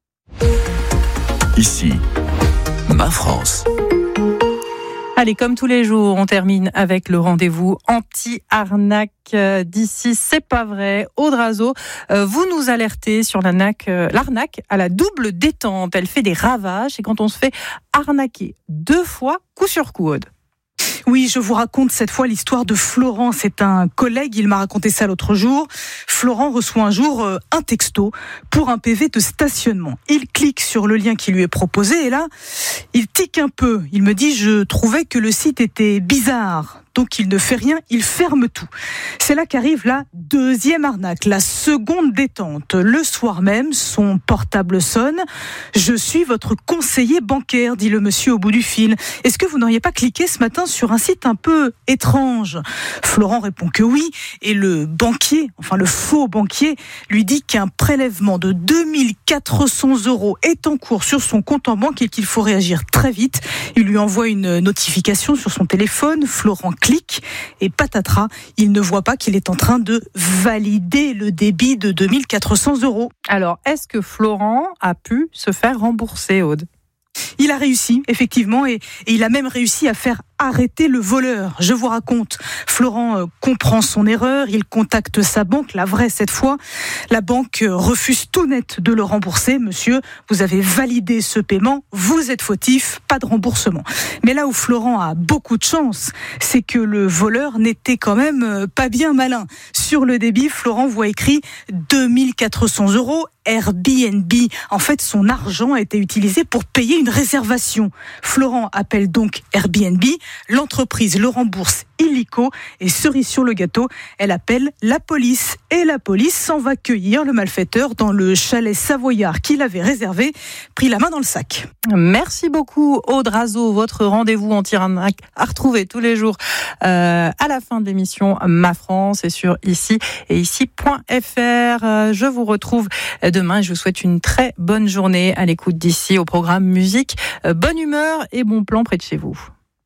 Ici, Ma France. Allez, comme tous les jours, on termine avec le rendez-vous anti-arnaque d'ici. C'est pas vrai. Aude Razeau, vous nous alertez sur l'arnaque à la double détente. Elle fait des ravages et quand on se fait arnaquer 2 fois, coup sur coup, Aude. Oui, je vous raconte cette fois l'histoire de Florent. C'est un collègue, il m'a raconté ça l'autre jour. Florent reçoit un jour un texto pour un PV de stationnement. Il clique sur le lien qui lui est proposé et là, il tique un peu. Il me dit, je trouvais que le site était bizarre. Donc il ne fait rien, il ferme tout. C'est là qu'arrive la deuxième arnaque, la seconde détente. Le soir même, son portable sonne. « Je suis votre conseiller bancaire », dit le monsieur au bout du fil. « Est-ce que vous n'auriez pas cliqué ce matin sur un site un peu étrange. Florent répond que oui, et le banquier, enfin le faux banquier, lui dit qu'un prélèvement de 2400 € est en cours sur son compte en banque et qu'il faut réagir très vite. Il lui envoie une notification sur son téléphone. Florent clique et patatras, il ne voit pas qu'il est en train de valider le débit de 2400 €. Alors, est-ce que Florent a pu se faire rembourser, Aude ? Il a réussi, effectivement, et il a même réussi à faire arrêter le voleur. Je vous raconte. Florent comprend son erreur, il contacte sa banque, la vraie cette fois. La banque refuse tout net de le rembourser. Monsieur, vous avez validé ce paiement, vous êtes fautif, pas de remboursement. Mais là où Florent a beaucoup de chance, c'est que le voleur n'était quand même pas bien malin. Sur le débit, Florent voit écrit 2400 € Airbnb. En fait, son argent a été utilisé pour payer une réservation. Florent appelle donc Airbnb. L'entreprise le rembourse illico et cerise sur le gâteau, elle appelle la police. Et la police s'en va cueillir le malfaiteur dans le chalet savoyard qu'il avait réservé, pris la main dans le sac. Merci beaucoup Aude Razeau. Votre rendez-vous anti-arnaque à retrouver tous les jours à la fin de l'émission Ma France et sur ici et ici.fr. Je vous retrouve demain. Je vous souhaite une très bonne journée à l'écoute d'ici au programme musique. Bonne humeur et bon plan près de chez vous.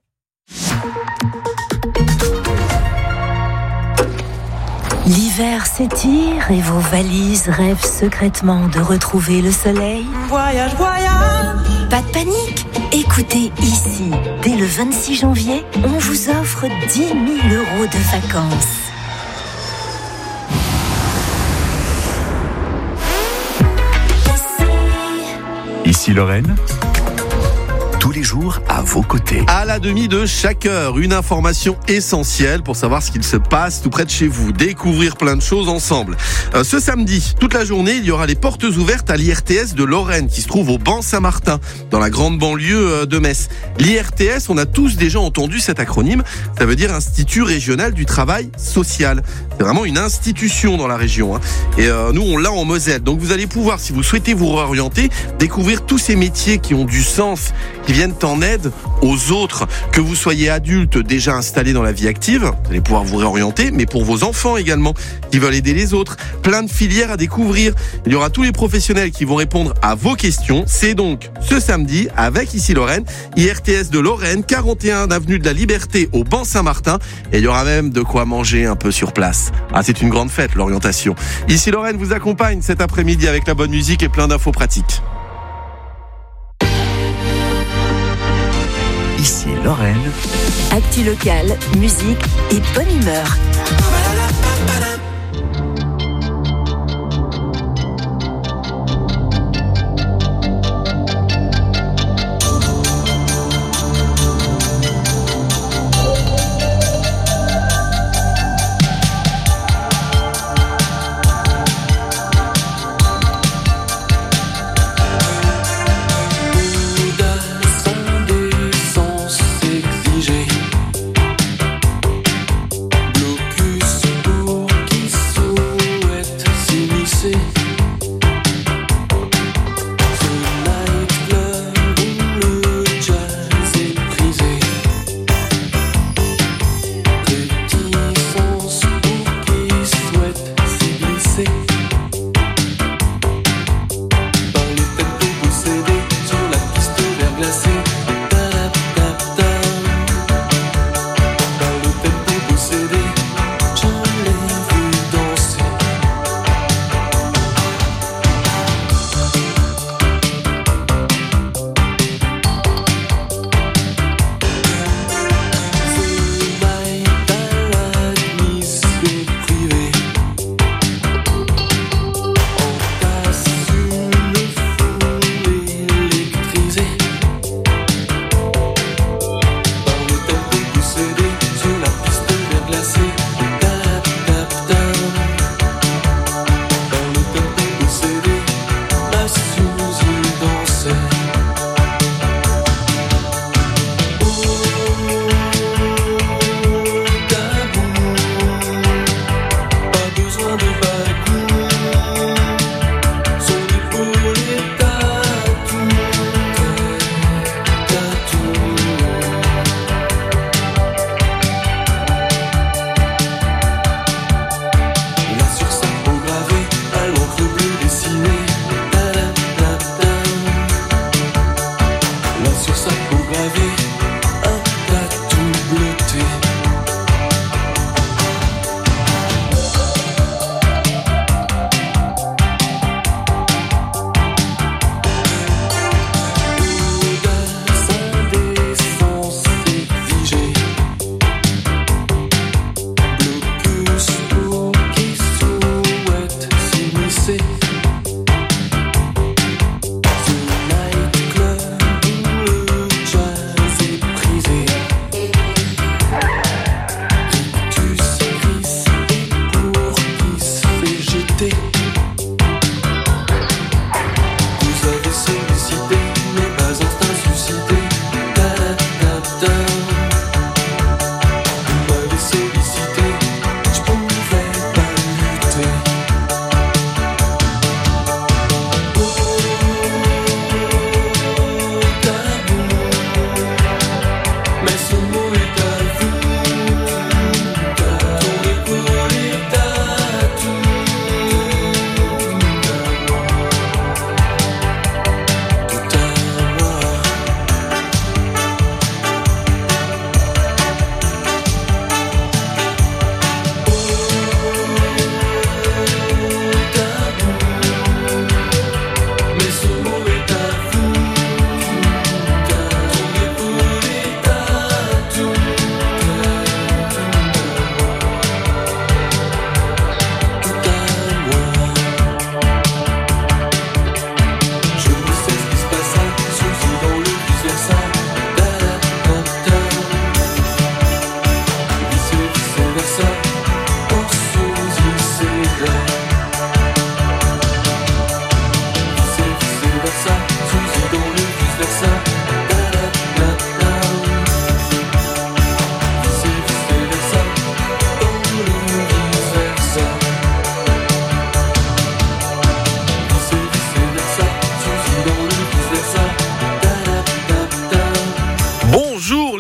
L'hiver s'étire et vos valises rêvent secrètement de retrouver le soleil. Voyage, voyage. Pas de panique. Écoutez ici, dès le 26 janvier, on vous offre 10 000 € de vacances. Ici Lorraine, tous les jours à vos côtés. À la demi de chaque heure, une information essentielle pour savoir ce qu'il se passe tout près de chez vous. Découvrir plein de choses ensemble. Ce samedi, toute la journée, il y aura les portes ouvertes à l'IRTS de Lorraine qui se trouve au Ban Saint-Martin, dans la grande banlieue de Metz. L'IRTS, on a tous déjà entendu cet acronyme. Ça veut dire Institut Régional du Travail Social. C'est vraiment une institution dans la région. Et nous, on l'a en Moselle. Donc vous allez pouvoir, si vous souhaitez vous réorienter, découvrir tous ces métiers qui ont du sens, qui viennent en aide aux autres. Que vous soyez adulte déjà installé dans la vie active, vous allez pouvoir vous réorienter, mais pour vos enfants également, qui veulent aider les autres. Plein de filières à découvrir. Il y aura tous les professionnels qui vont répondre à vos questions. C'est donc ce samedi, avec ici Lorraine, IRTS de Lorraine, 41 avenue de la Liberté au Ban Saint-Martin. Et il y aura même de quoi manger un peu sur place. Ah, c'est une grande fête, l'orientation. Ici Lorraine vous accompagne cet après-midi avec la bonne musique et plein d'infos pratiques. Ici Lorraine. Actu locale, musique et bonne humeur. Blocus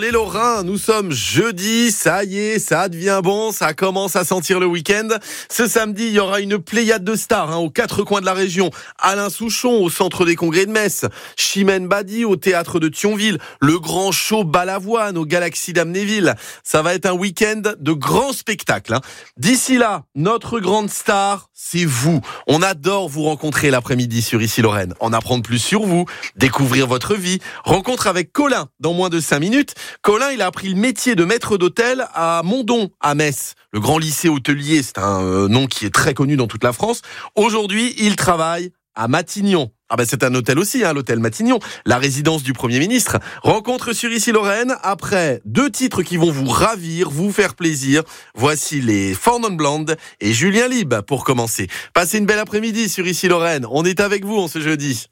les Lorrains, nous sommes jeudi, ça y est, ça devient bon, ça commence à sentir le week-end. Ce samedi, il y aura une pléiade de stars aux quatre coins de la région. Alain Souchon au centre des congrès de Metz, Chimène Badi au théâtre de Thionville, le grand show Balavoine au Galaxy d'Amnéville. Ça va être un week-end de grands spectacles. D'ici là, notre grande star, c'est vous. On adore vous rencontrer l'après-midi sur Ici Lorraine, en apprendre plus sur vous, découvrir votre vie. Rencontre avec Colin dans moins de 5 minutes. Colin, il a appris le métier de maître d'hôtel à Mondon, à Metz. Le grand lycée hôtelier, c'est un nom qui est très connu dans toute la France. Aujourd'hui, il travaille à Matignon. C'est un hôtel aussi, l'hôtel Matignon, la résidence du Premier ministre. Rencontre sur Ici Lorraine, après 2 titres qui vont vous ravir, vous faire plaisir. Voici les Four Non Blondes et Julien Lieb pour commencer. Passez une belle après-midi sur Ici Lorraine. On est avec vous en ce jeudi.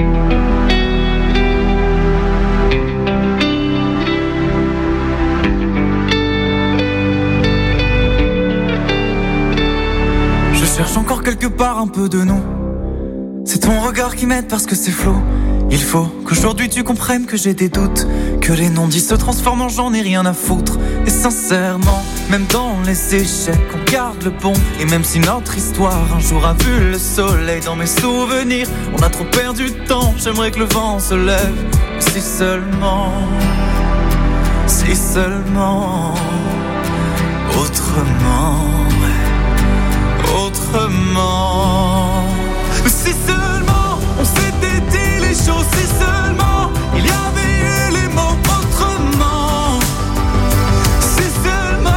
Je cherche encore quelque part un peu de nous. C'est ton regard qui m'aide parce que c'est flou. Il faut qu'aujourd'hui tu comprennes que j'ai des doutes, que les non-dits se transforment en j'en ai rien à foutre. Et sincèrement, même dans les échecs, on garde le bon. Et même si notre histoire un jour a vu le soleil dans mes souvenirs, on a trop perdu de temps, j'aimerais que le vent se lève. Si seulement, autrement. Si seulement on s'était dit les choses, si seulement il y avait eu les mots autrement. Si seulement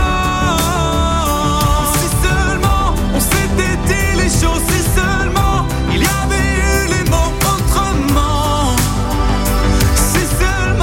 on s'était dit les choses, si seulement il y avait eu les mots autrement. Si seulement.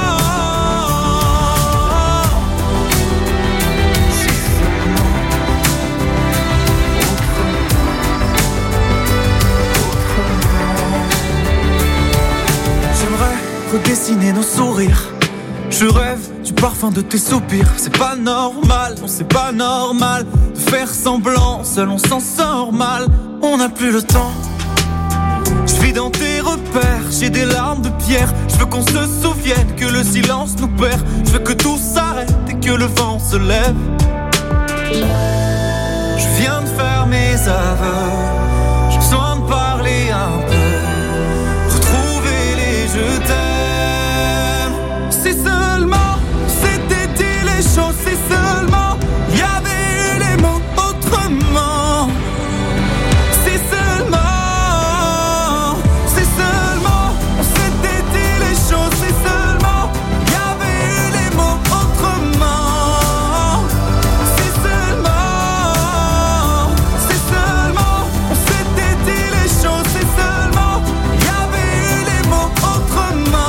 Redessiner nos sourires. Je rêve du parfum de tes soupirs. C'est pas normal, non c'est pas normal de faire semblant, seul on s'en sort mal. On n'a plus le temps. Je vis dans tes repères, j'ai des larmes de pierre. Je veux qu'on se souvienne que le silence nous perd. Je veux que tout s'arrête et que le vent se lève. Je viens de faire mes aveux, j'ai besoin de parler un peu, retrouver les je t'aime. Si seulement c'était dit les choses, si seulement il y avait eu les mots autrement. Si seulement on s'était dit les choses, si seulement il y avait eu les mots autrement. Si seulement on s'était dit les choses, si seulement il y avait eu les mots autrement.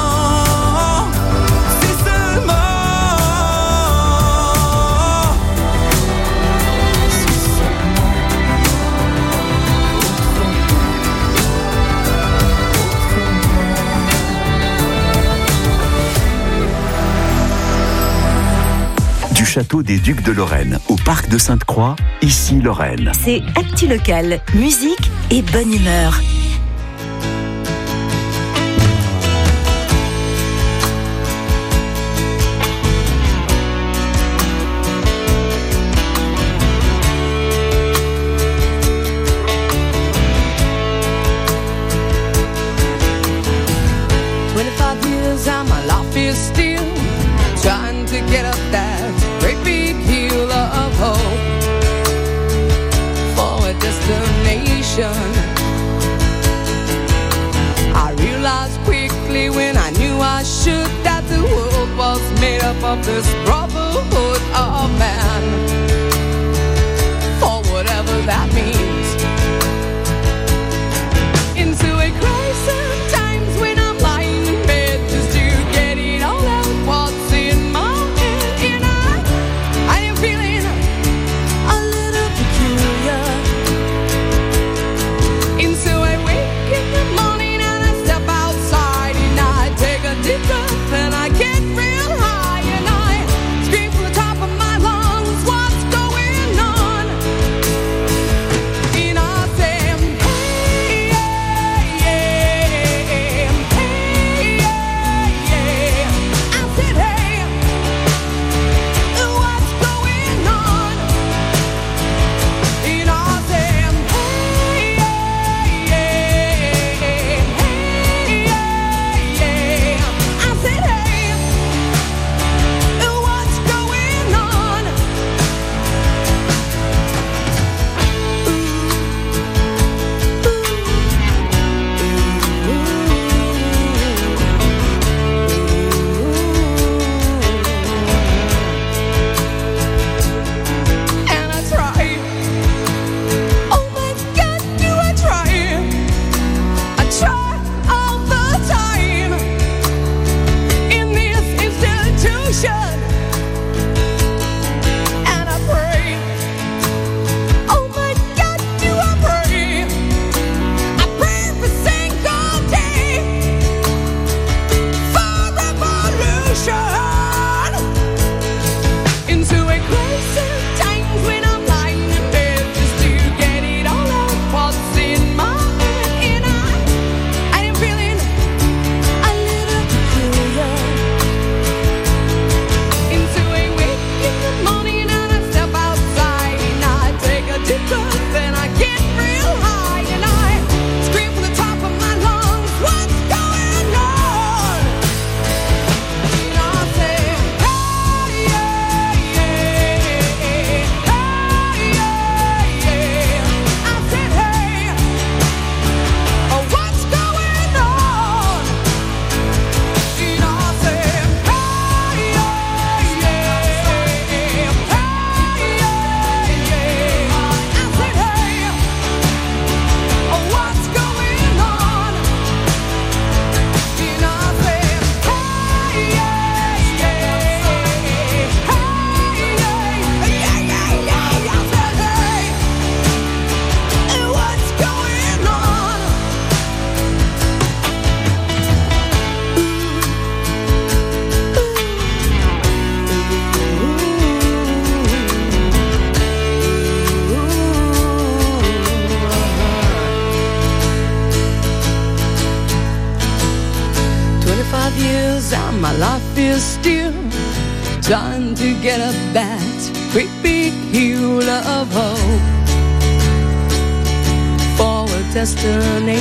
Du château des Ducs de Lorraine au parc de Sainte-Croix, Ici Lorraine. C'est Actu Local, musique et bonne humeur. I realized quickly when I knew I should that the world was made up of this brotherhood of man, or whatever that means. Into a crisis, times when I'm lying in bed just to get it all out what's in my head, and I am feeling a little peculiar. And so I wake in the morning and I step outside and I take a deep breath and I get real high and I scream from the top of my lungs. solution. And I pray, oh my God, do I pray? I pray every single day for revolution. Into a place of times when I'm lying in bed just to get it all out what's in my head. And I am feeling a little peculiar. Into a wake in the morning and I step outside and I take a deep breath and I get real high and I scream from the top of my lungs, what's going on? And I say, hey, yeah, yeah, hey, yeah, yeah. I said, hey, oh, what's going on? And I said, hey, yeah, yeah, hey, yeah, yeah. I said, hey, oh, what's going on? And I said, hey, yeah, yeah, hey, yeah, yeah. I said, hey, what's going on? Years and my life is still trying to get up that great big hill of hope for a destination.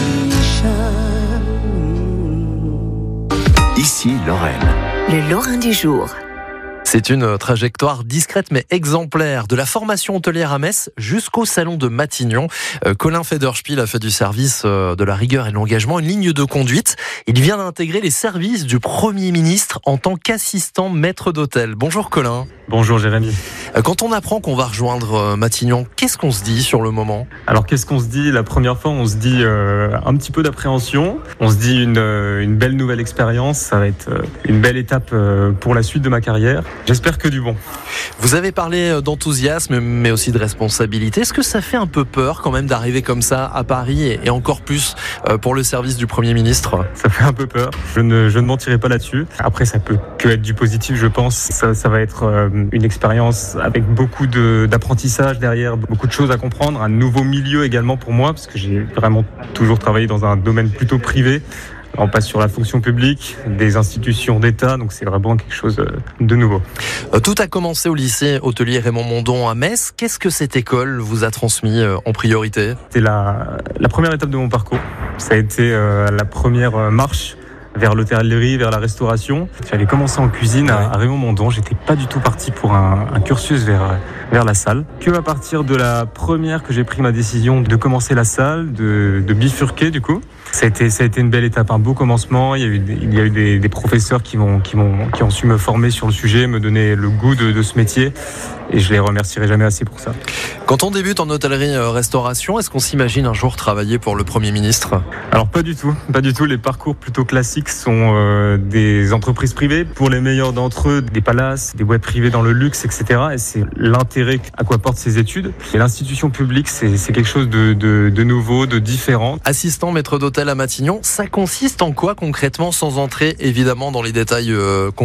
Ici Lorraine. Le Lorrain du jour. C'est une trajectoire discrète mais exemplaire, de la formation hôtelière à Metz jusqu'au salon de Matignon. Colin Federspiel a fait du service de la rigueur et de l'engagement une ligne de conduite. Il vient d'intégrer les services du Premier ministre en tant qu'assistant maître d'hôtel. Bonjour Colin. Bonjour Jérémy. Quand on apprend qu'on va rejoindre Matignon, qu'est-ce qu'on se dit sur le moment ? Alors qu'est-ce qu'on se dit ? La première fois, on se dit un petit peu d'appréhension. On se dit une belle nouvelle expérience. Ça va être une belle étape pour la suite de ma carrière. J'espère que du bon. Vous avez parlé d'enthousiasme, mais aussi de responsabilité. Est-ce que ça fait un peu peur quand même d'arriver comme ça à Paris et encore plus pour le service du Premier ministre ? Ça fait un peu peur. Je ne mentirai pas là-dessus. Après, ça peut que être du positif, je pense. Ça va être une expérience avec beaucoup d'apprentissage derrière, beaucoup de choses à comprendre. Un nouveau milieu également pour moi, parce que j'ai vraiment toujours travaillé dans un domaine plutôt privé. On passe sur la fonction publique, des institutions d'État, donc c'est vraiment quelque chose de nouveau. Tout a commencé au lycée hôtelier Raymond Mondon à Metz. Qu'est-ce que cette école vous a transmis en priorité ? C'était la première étape de mon parcours. Ça a été la première marche vers l'hôtellerie, vers la restauration. J'avais commencé en cuisine à Raymond Mondon. J'étais pas du tout parti pour un cursus vers la salle. Que à partir de la première que j'ai pris ma décision de commencer la salle, de bifurquer du coup. Ça a été une belle étape, un beau commencement. Il y a eu des professeurs qui ont su me former sur le sujet, me donner le goût de ce métier. Et je les remercierai jamais assez pour ça. Quand on débute en hôtellerie-restauration, est-ce qu'on s'imagine un jour travailler pour le Premier ministre ? Alors pas du tout. Les parcours plutôt classiques sont des entreprises privées. Pour les meilleurs d'entre eux, des palaces, des boîtes privées dans le luxe, etc. Et c'est l'intérêt à quoi portent ces études. Et l'institution publique, c'est quelque chose de nouveau, de différent. Assistant maître d'hôtel à Matignon, ça consiste en quoi concrètement, sans entrer évidemment dans les détails confidentiels ?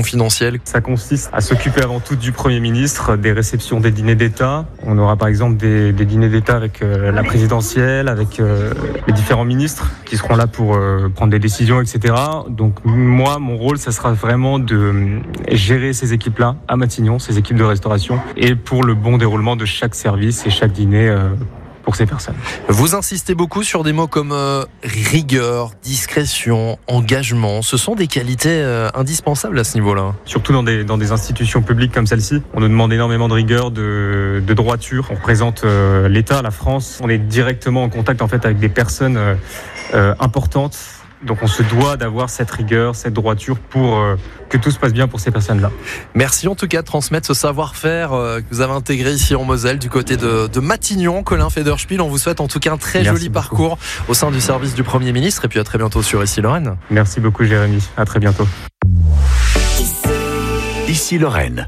Ça consiste à s'occuper avant tout du Premier ministre, des réceptions des dîners d'État. On aura par exemple des dîners d'État avec la présidentielle, avec les différents ministres qui seront là pour prendre des décisions, etc. Donc moi, mon rôle, ça sera vraiment de gérer ces équipes-là à Matignon, ces équipes de restauration, et pour le bon déroulement de chaque service et chaque dîner pour ces personnes. Vous insistez beaucoup sur des mots comme rigueur, discrétion, engagement. Ce sont des qualités indispensables à ce niveau-là. Surtout dans des institutions publiques comme celle-ci, on nous demande énormément de rigueur, de droiture. On représente l'État, la France. On est directement en contact en fait avec des personnes importantes. Donc on se doit d'avoir cette rigueur, cette droiture pour que tout se passe bien pour ces personnes-là. Merci en tout cas de transmettre ce savoir-faire que vous avez intégré ici en Moselle du côté de Matignon. Colin Federspiel, on vous souhaite en tout cas un très joli parcours au sein du service du Premier ministre et puis à très bientôt sur Ici Lorraine. Merci beaucoup Jérémy, à très bientôt. Ici Lorraine.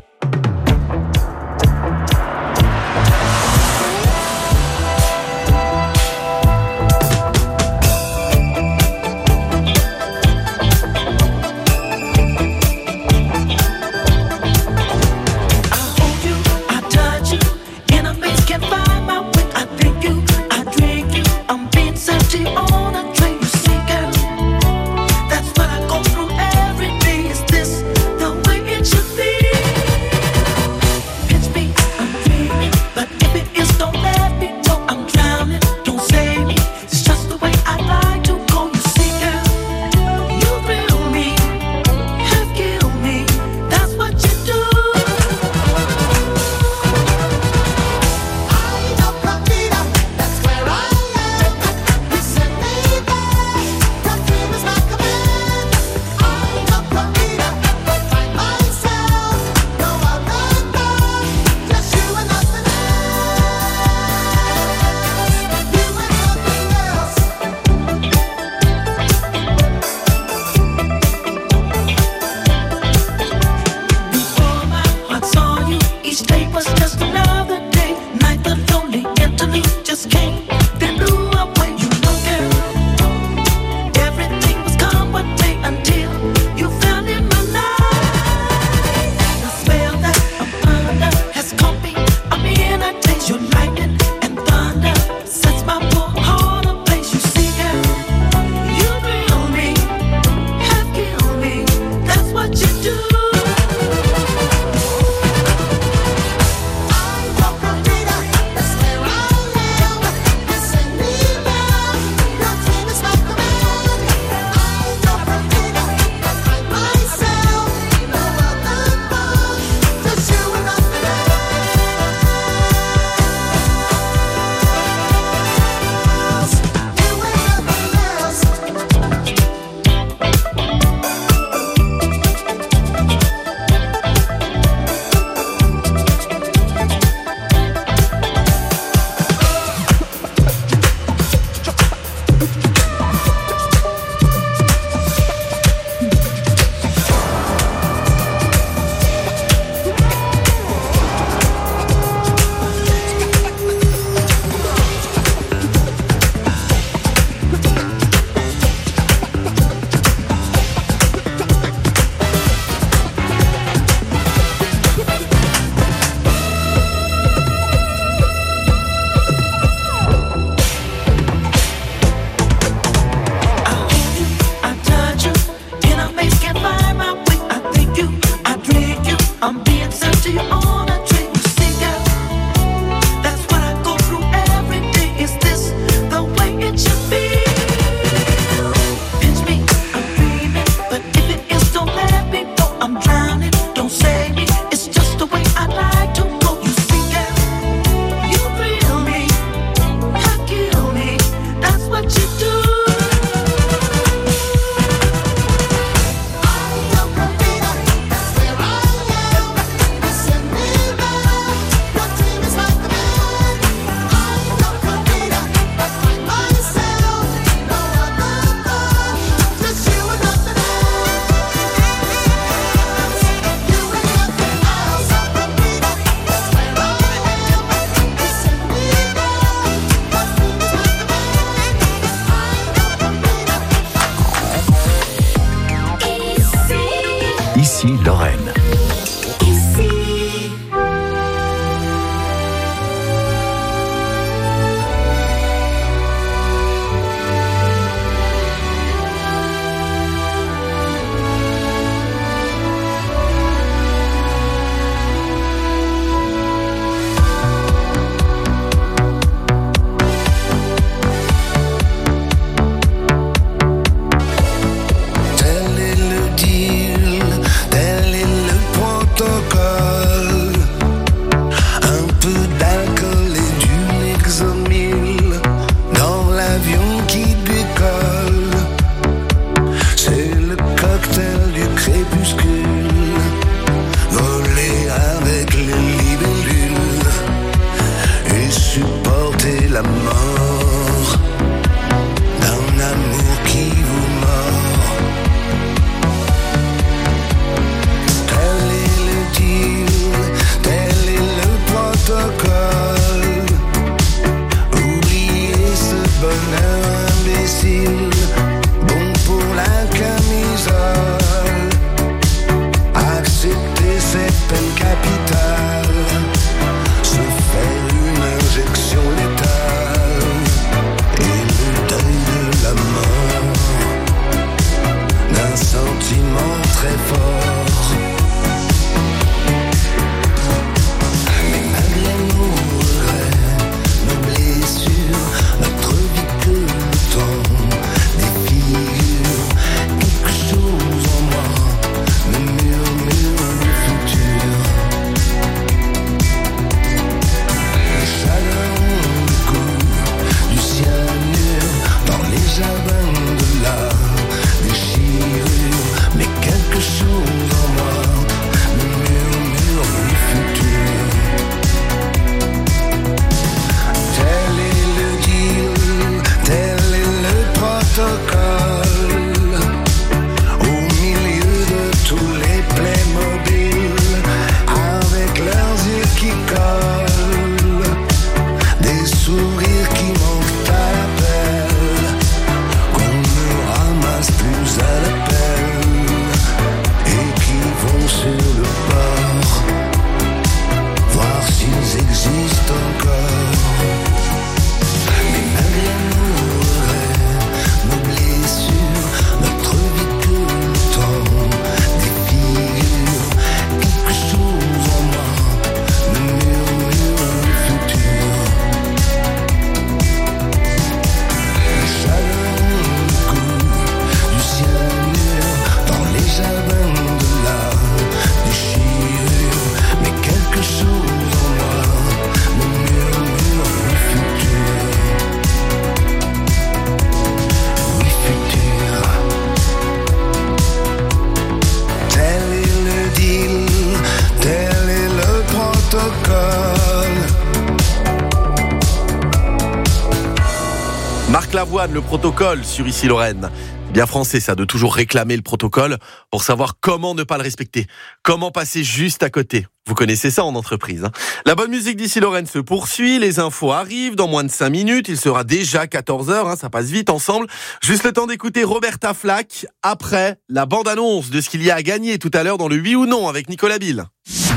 l'avoine, le protocole sur Ici Lorraine. Bien français ça, de toujours réclamer le protocole pour savoir comment ne pas le respecter, comment passer juste à côté. Vous connaissez ça en entreprise. La bonne musique d'Ici Lorraine se poursuit, les infos arrivent dans moins de 5 minutes, il sera déjà 14h, ça passe vite ensemble. Juste le temps d'écouter Roberta Flack après la bande-annonce de ce qu'il y a à gagner tout à l'heure dans le Oui ou Non avec Nicolas Bill.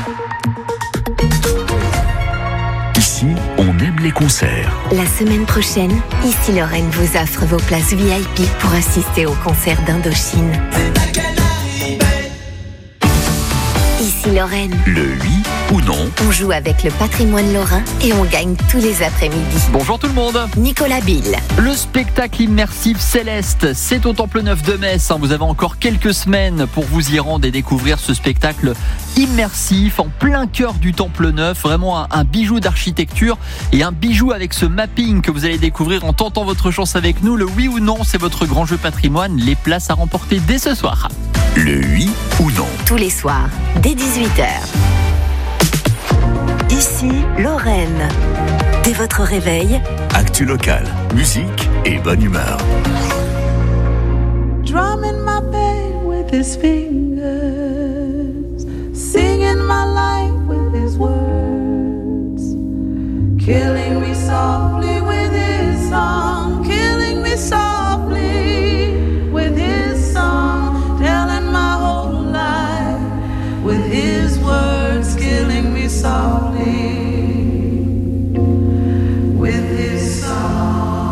Ici, on aime les concerts. La semaine prochaine, Ici Lorraine vous offre vos places VIP pour assister au concert d'Indochine. Ici Lorraine. Le oui ou non. On joue avec le patrimoine lorrain et on gagne tous les après-midi. Bonjour tout le monde. Nicolas Bill. Le spectacle immersif Céleste, c'est au Temple Neuf de Metz. Vous avez encore quelques semaines pour vous y rendre et découvrir ce spectacle immersif en plein cœur du Temple Neuf. Vraiment un bijou d'architecture et un bijou avec ce mapping que vous allez découvrir en tentant votre chance avec nous. Le oui ou non, c'est votre grand jeu patrimoine. Les places à remporter dès ce soir. Le oui ou non. Tous les soirs, dès 18h. Ici, Lorraine. Dès votre réveil, actu local, musique et bonne humeur. Drumming my pain with his fingers, singing my life with his words, killing me softly with his song, killing me softly with his song, telling my whole life with his words, killing me softly with his song.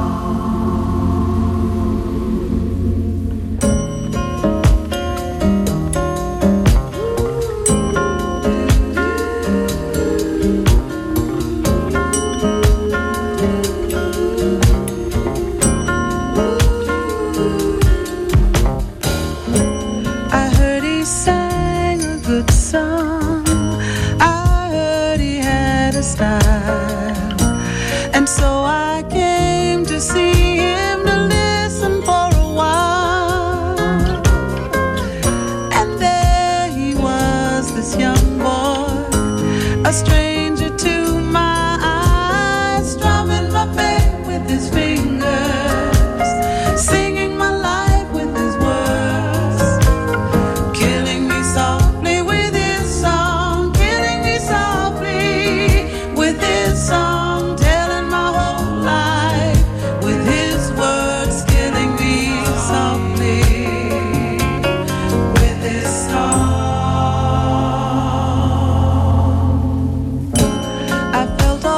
I heard he sang a good song. I heard he had a style. And so I came to see him, to listen for a while. And there he was, this young boy, a stranger to my eyes, strumming my pain with his fingers, singing my life with his words, killing me softly with his song, killing me softly with his song, telling my whole life with his words, killing me softly with his song. I felt all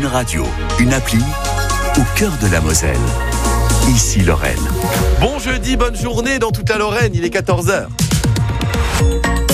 radio, une appli au cœur de la Moselle. Ici Lorraine. Bon jeudi, bonne journée dans toute la Lorraine, il est 14h.